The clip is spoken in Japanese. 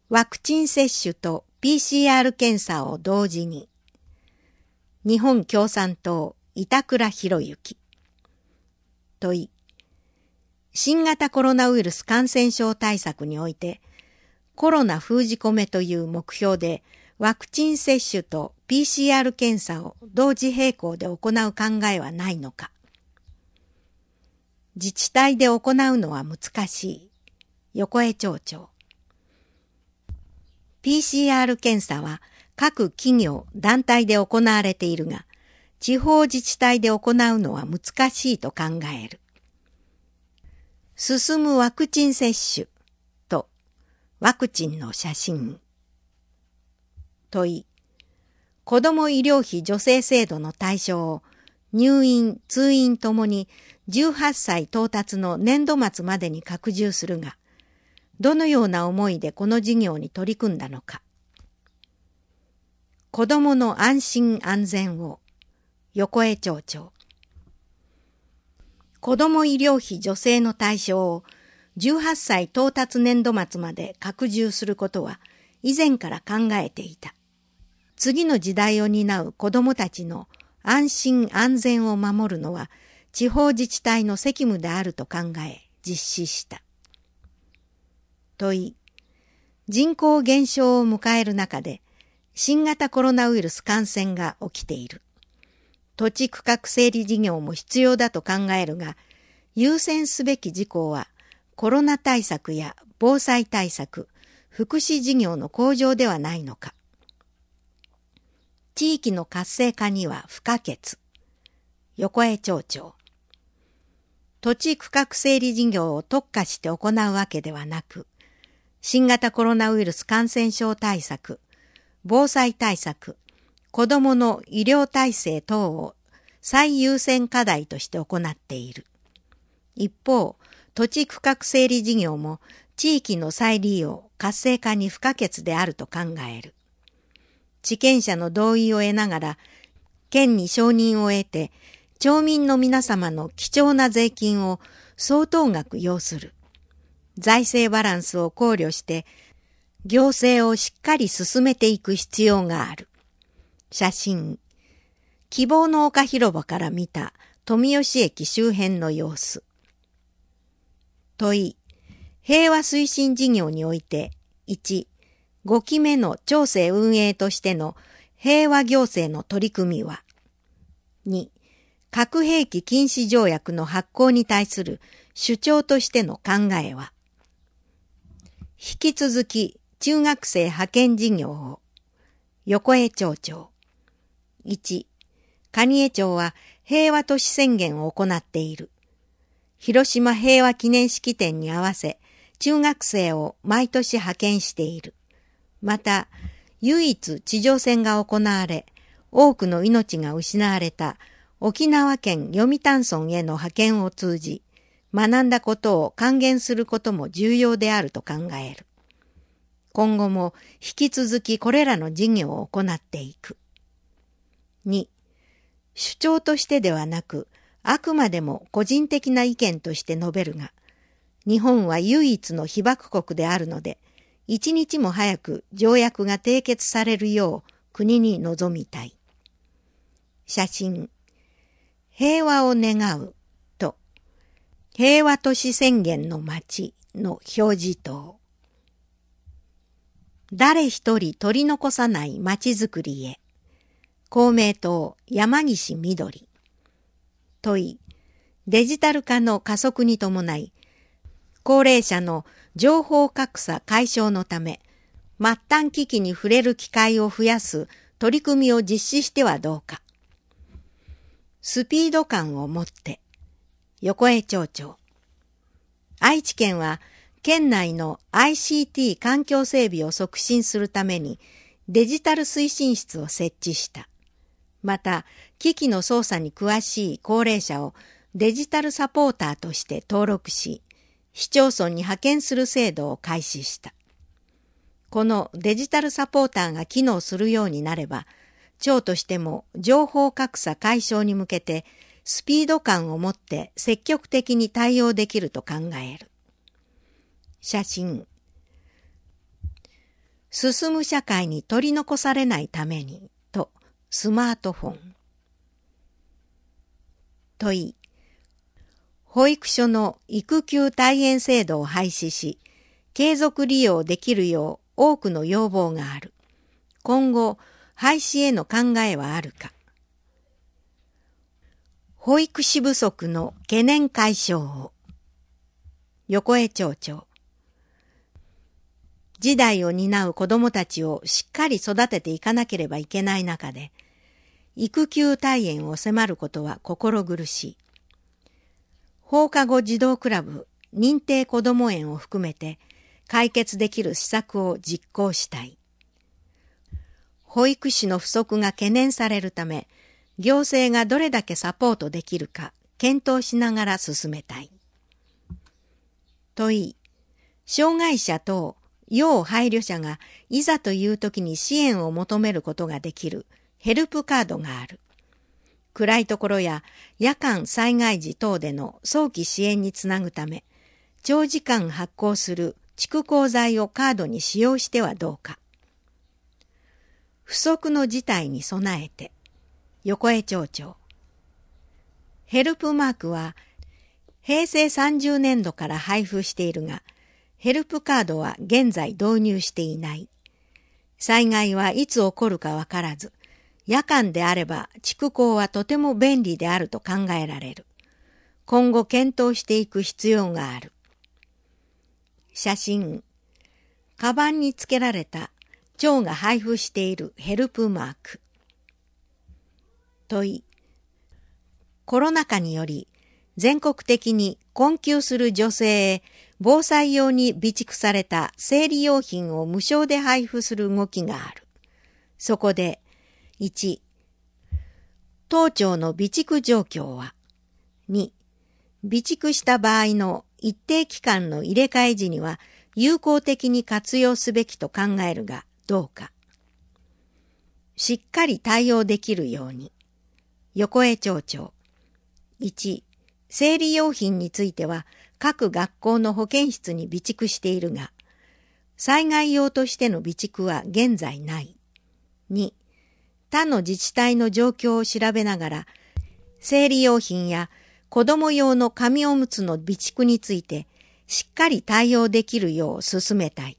ワクチン接種と PCR 検査を同時に。日本共産党板倉博之。問い。新型コロナウイルス感染症対策において、コロナ封じ込めという目標でワクチン接種と PCR 検査を同時並行で行う考えはないのか。自治体で行うのは難しい。横江町長。PCR 検査は各企業、団体で行われているが、地方自治体で行うのは難しいと考える。進むワクチン接種とワクチンの写真。問い。子ども医療費助成制度の対象を入院・通院ともに18歳到達の年度末までに拡充するが、どのような思いでこの事業に取り組んだのか。子どもの安心安全を。横江町長。子ども医療費助成の対象を18歳到達年度末まで拡充することは以前から考えていた。次の時代を担う子どもたちの安心安全を守るのは地方自治体の責務であると考え実施した。問い。人口減少を迎える中で新型コロナウイルス感染が起きている。土地区画整理事業も必要だと考えるが、優先すべき事項はコロナ対策や防災対策、福祉事業の向上ではないのか。地域の活性化には不可欠。横江町長。土地区画整理事業を特化して行うわけではなく、新型コロナウイルス感染症対策、防災対策、子どもの医療体制等を最優先課題として行っている。一方、土地区画整理事業も地域の再利用、活性化に不可欠であると考える。地権者の同意を得ながら、県に承認を得て、町民の皆様の貴重な税金を相当額要する。財政バランスを考慮して、行政をしっかり進めていく必要がある。写真。希望の丘広場から見た富吉駅周辺の様子。問い。平和推進事業において、1、5期目の町政運営としての平和行政の取り組みは、2、核兵器禁止条約の発効に対する主張としての考えは、引き続き中学生派遣事業を。横江町長。1、蟹江町は平和都市宣言を行っている。広島平和記念式典に合わせ、中学生を毎年派遣している。また、唯一地上戦が行われ、多くの命が失われた沖縄県読谷村への派遣を通じ、学んだことを還元することも重要であると考える。今後も引き続きこれらの事業を行っていく。2、主張としてではなく、あくまでも個人的な意見として述べるが、日本は唯一の被爆国であるので、一日も早く条約が締結されるよう国に望みたい。写真。平和を願うと、平和都市宣言の街の表示灯。誰一人取り残さない街づくりへ。公明党山岸みどり。問い。デジタル化の加速に伴い、高齢者の情報格差解消のため、末端機器に触れる機会を増やす取り組みを実施してはどうか。スピード感を持って。横江町長。愛知県は県内の ICT 環境整備を促進するためにデジタル推進室を設置した。また、機器の操作に詳しい高齢者をデジタルサポーターとして登録し、市町村に派遣する制度を開始した。このデジタルサポーターが機能するようになれば、町としても情報格差解消に向けてスピード感を持って積極的に対応できると考える。写真。 進む社会に取り残されないためにとスマートフォン。問い。保育所の育休退園制度を廃止し、継続利用できるよう多くの要望がある。今後、廃止への考えはあるか。保育士不足の懸念解消を。横江町長。時代を担う子どもたちをしっかり育てていかなければいけない中で、育休退園を迫ることは心苦しい。放課後児童クラブ、認定こども園を含めて解決できる施策を実行したい。保育士の不足が懸念されるため、行政がどれだけサポートできるか検討しながら進めたい。問い。障害者等要配慮者がいざという時に支援を求めることができるヘルプカードがある。暗いところや夜間災害時等での早期支援につなぐため、長時間発行する蓄光剤をカードに使用してはどうか。不測の事態に備えて。横江町長。ヘルプマークは平成30年度から配布しているが、ヘルプカードは現在導入していない。災害はいつ起こるかわからず、夜間であれば蓄光はとても便利であると考えられる。今後検討していく必要がある。写真。カバンにつけられた町が配布しているヘルプマーク。問い。コロナ禍により全国的に困窮する女性へ防災用に備蓄された生理用品を無償で配布する動きがある。そこで、1、当庁の備蓄状況は、2、備蓄した場合の一定期間の入れ替え時には有効的に活用すべきと考えるがどうか。しっかり対応できるように。横江町長。1、生理用品については各学校の保健室に備蓄しているが、災害用としての備蓄は現在ない。2、他の自治体の状況を調べながら、生理用品や子供用の紙おむつの備蓄についてしっかり対応できるよう進めたい。